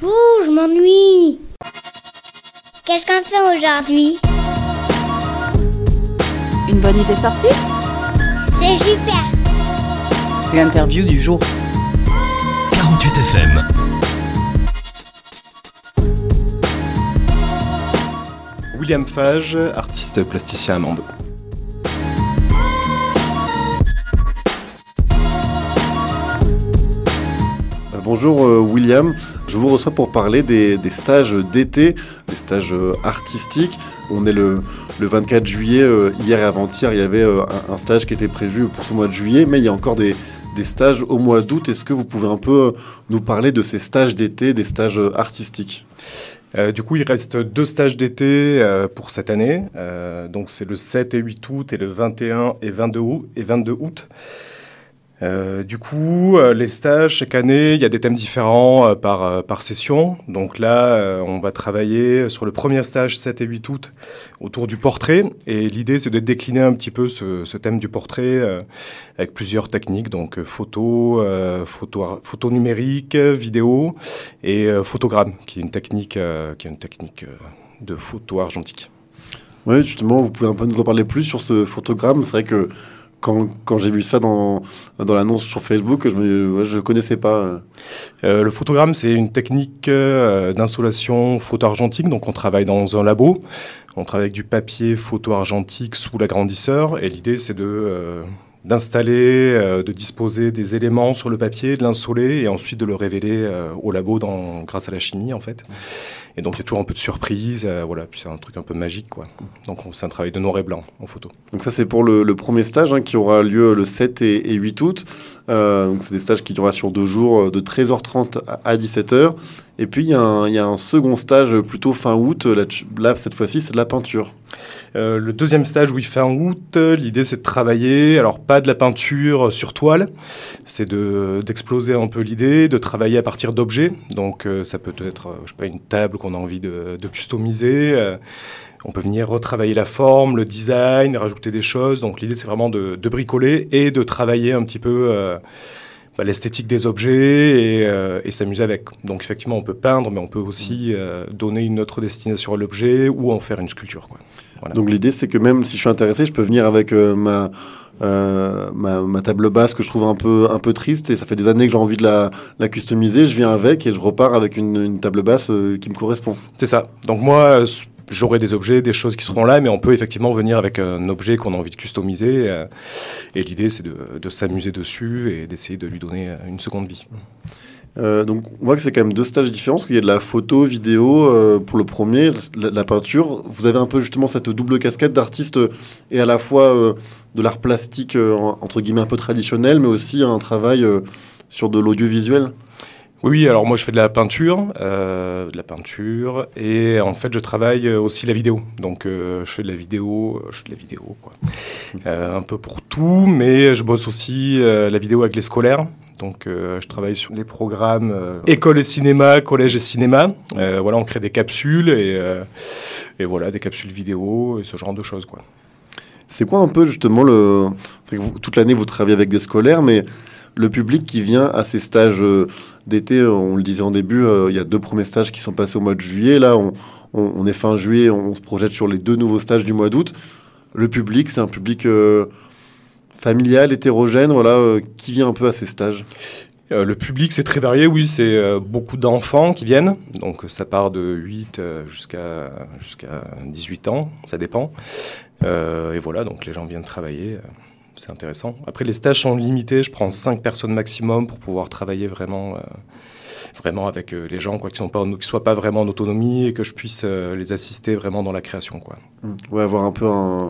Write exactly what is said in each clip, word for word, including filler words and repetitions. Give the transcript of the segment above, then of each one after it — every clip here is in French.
Ouh, je m'ennuie. Qu'est-ce qu'on fait aujourd'hui? Une bonne idée sortie? C'est super. L'interview du jour. quarante-huit F M. William Fage, artiste plasticien à Mende. Bonjour euh, William, je vous reçois pour parler des, des stages d'été, des stages euh, artistiques. On est le, le vingt-quatre juillet, euh, hier et avant-hier, il y avait euh, un, un stage qui était prévu pour ce mois de juillet, mais il y a encore des, des stages au mois d'août. Est-ce que vous pouvez un peu nous parler de ces stages d'été, des stages euh, artistiques ? Euh, du coup, il reste deux stages d'été euh, pour cette année. Euh, donc, c'est le sept et huit août et le vingt et un et vingt-deux août. Et vingt-deux août. Euh, du coup, euh, les stages, chaque année, il y a des thèmes différents euh, par, euh, par session. Donc là, euh, on va travailler sur le premier stage sept et huit août autour du portrait. Et l'idée, c'est de décliner un petit peu ce, ce thème du portrait euh, avec plusieurs techniques. Donc euh, photo, euh, photo, photo numérique, vidéo et euh, photogramme, qui est une technique, euh, qui est une technique euh, de photo argentique. Oui, justement, vous pouvez un peu nous en parler plus sur ce photogramme. C'est vrai que Quand, quand j'ai vu ça dans, dans l'annonce sur Facebook, je ne ouais, je connaissais pas. Euh, le photogramme, c'est une technique euh, d'insolation photo-argentique. Donc, on travaille dans un labo. On travaille avec du papier photo-argentique sous l'agrandisseur. Et l'idée, c'est de, euh, d'installer, euh, de disposer des éléments sur le papier, de l'insoler et ensuite de le révéler euh, au labo dans, grâce à la chimie, en fait. Et donc, il y a toujours un peu de surprise, euh, voilà. Puis c'est un truc un peu magique, quoi. Donc, on, c'est un travail de noir et blanc en photo. Donc ça, c'est pour le, le premier stage hein, qui aura lieu le sept et, et huit août. Euh, donc c'est des stages qui durera sur deux jours, de treize heures trente à dix-sept heures. Et puis, il y, y a un second stage plutôt fin août. Là, là cette fois-ci, c'est de la peinture. Euh, le deuxième stage, oui, fin août, l'idée c'est de travailler, alors pas de la peinture sur toile, c'est de, d'exploser un peu l'idée, de travailler à partir d'objets. Donc euh, ça peut être, je sais pas, une table qu'on a envie de, de customiser. Euh, on peut venir retravailler la forme, le design, rajouter des choses. Donc l'idée c'est vraiment de, de bricoler et de travailler un petit peu euh, bah, l'esthétique des objets et, euh, et s'amuser avec. Donc effectivement on peut peindre, mais on peut aussi euh, donner une autre destination à l'objet ou en faire une sculpture, quoi. Voilà. Donc l'idée c'est que même si je suis intéressé, je peux venir avec euh, ma, euh, ma, ma table basse que je trouve un peu, un peu triste et ça fait des années que j'ai envie de la, la customiser, je viens avec et je repars avec une, une table basse euh, qui me correspond. C'est ça. Donc moi, j'aurai des objets, des choses qui seront là, mais on peut effectivement venir avec un objet qu'on a envie de customiser euh, et l'idée c'est de, de s'amuser dessus et d'essayer de lui donner une seconde vie. Euh, donc on voit que c'est quand même deux stages différents parce qu'il y a de la photo, vidéo euh, pour le premier, la, la peinture. Vous avez un peu justement cette double casquette d'artiste euh, et à la fois euh, de l'art plastique euh, entre guillemets un peu traditionnel, mais aussi un travail euh, sur de l'audiovisuel. Oui, alors moi je fais de la peinture, euh, de la peinture et en fait je travaille aussi la vidéo. Donc euh, je fais de la vidéo, je fais de la vidéo quoi. Euh, un peu pour tout, mais je bosse aussi euh, la vidéo avec les scolaires. Donc euh, je travaille sur les programmes euh, école et cinéma, collège et cinéma. Euh, voilà, on crée des capsules et, euh, et voilà des capsules vidéo et ce genre de choses quoi. C'est quoi un peu justement le, c'est que vous, toute l'année vous travaillez avec des scolaires, mais le public qui vient à ces stages euh, d'été, on le disait en début, euh, il y a deux premiers stages qui sont passés au mois de juillet. Là, on, on, on est fin juillet, on se projette sur les deux nouveaux stages du mois d'août. Le public, c'est un public euh, familial, hétérogène, voilà, euh, qui vient un peu à ces stages. Euh, le public, c'est très varié, oui, c'est euh, beaucoup d'enfants qui viennent. Donc, ça part de huit euh, jusqu'à, jusqu'à dix-huit ans, ça dépend. Euh, et voilà, donc les gens viennent travailler. Euh, c'est intéressant. Après, les stages sont limités. Je prends cinq personnes maximum pour pouvoir travailler vraiment, euh, vraiment avec euh, les gens, quoi, qui ne soient pas vraiment en autonomie et que je puisse euh, les assister vraiment dans la création, quoi. Ouais, avoir un peu un...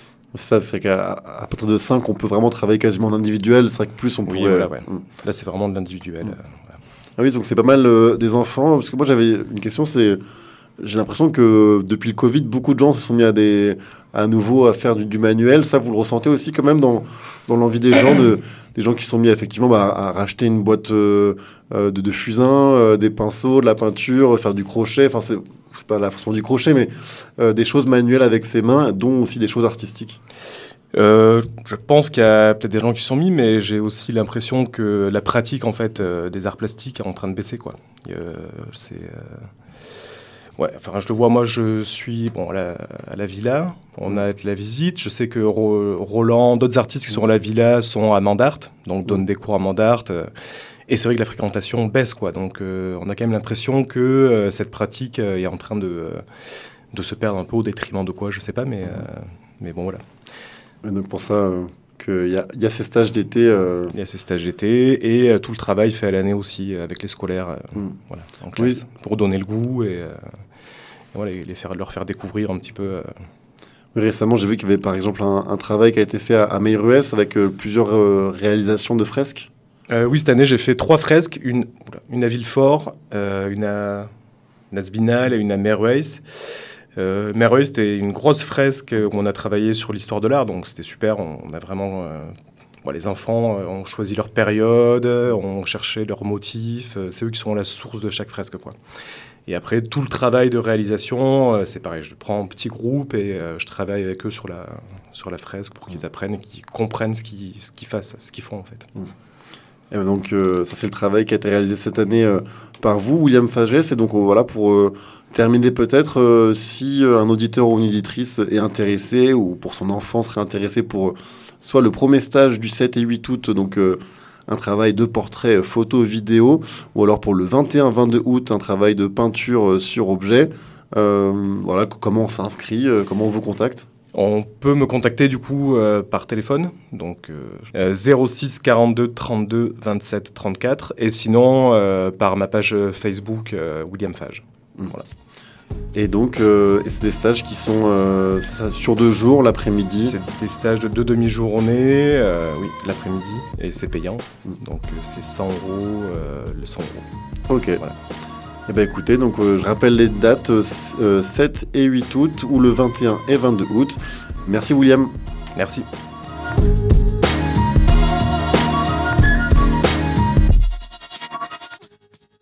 Ça, c'est qu'à à partir de cinq, on peut vraiment travailler quasiment en individuel. C'est vrai que plus, on pourrait... Oui, voilà, ouais. mmh. Là, c'est vraiment de l'individuel. Mmh. Euh, voilà. Ah oui, donc c'est pas mal euh, des enfants. Parce que moi, j'avais une question, c'est... J'ai l'impression que depuis le Covid, beaucoup de gens se sont mis à, des, à nouveau à faire du, du manuel. Ça, vous le ressentez aussi quand même dans, dans l'envie des gens, de, des gens qui sont mis effectivement bah, à racheter une boîte euh, de, de fusains, euh, des pinceaux, de la peinture, faire du crochet. Enfin, c'est, c'est pas là forcément du crochet, mais euh, des choses manuelles avec ses mains, dont aussi des choses artistiques. Euh, je pense qu'il y a peut-être des gens qui sont mis, mais j'ai aussi l'impression que la pratique en fait euh, des arts plastiques est en train de baisser, quoi. Euh, c'est euh... ouais, enfin je le vois, moi je suis bon à la, à la Villa, on a la visite. Je sais que Ro- Roland, d'autres artistes qui sont à la Villa sont à Mandart, donc donnent des cours à Mandart. Euh, et c'est vrai que la fréquentation baisse, quoi. Donc euh, on a quand même l'impression que euh, cette pratique euh, est en train de euh, de se perdre un peu au détriment de quoi, je sais pas, mais euh, mais bon voilà. Et donc pour ça, euh, qu'il y a, y a ces stages d'été. Euh... Il y a ces stages d'été et euh, tout le travail fait à l'année aussi euh, avec les scolaires euh, Mm. voilà, en classe, Oui. pour donner le goût et, euh, et voilà, et les faire, leur faire découvrir un petit peu. Euh... Oui, récemment, j'ai vu qu'il y avait par exemple un, un travail qui a été fait à, à Meilrues avec euh, plusieurs euh, réalisations de fresques. Euh, oui, cette année, j'ai fait trois fresques, une, oula, une à Villefort, euh, une à Nasbinal et une à Meilrues. Euh, Meilrues, c'était une grosse fresque où on a travaillé sur l'histoire de l'art, donc c'était super. On, on a vraiment... Euh, bon, les enfants euh, ont choisi leur période, ont cherché leurs motifs. Euh, c'est eux qui sont la source de chaque fresque, quoi. Et après, tout le travail de réalisation, euh, c'est pareil. Je prends un petit groupe et euh, je travaille avec eux sur la, sur la fresque pour qu'ils apprennent et qu'ils comprennent ce qu'ils, ce qu'ils fassent, ce qu'ils font, en fait. Mmh. Et donc, euh, ça, c'est le travail qui a été réalisé cette année euh, par vous, William Fagès. Et donc, euh, voilà, pour euh, terminer peut-être, euh, si euh, un auditeur ou une auditrice est intéressé, ou pour son enfant serait intéressé pour euh, soit le premier stage du sept et huit août, donc euh, un travail de portrait, euh, photo, vidéo, ou alors pour le vingt et un vingt-deux août, un travail de peinture euh, sur objet, euh, voilà, comment on s'inscrit, euh, comment on vous contacte? On peut me contacter du coup euh, par téléphone, donc euh, zéro six quarante-deux trente-deux vingt-sept trente-quatre, et sinon euh, par ma page Facebook euh, William Fage. Mmh. Voilà. Et donc, euh, et c'est des stages qui sont euh, c'est ça, sur deux jours, l'après-midi. C'est des stages de deux demi-journées, euh, oui, l'après-midi, et c'est payant, Mmh. donc euh, c'est cent euros, euh, le cent euros. Ok. Voilà. Eh ben écoutez, donc euh, je rappelle les dates euh, euh, sept et huit août ou le vingt et un et vingt-deux août. Merci William. Merci.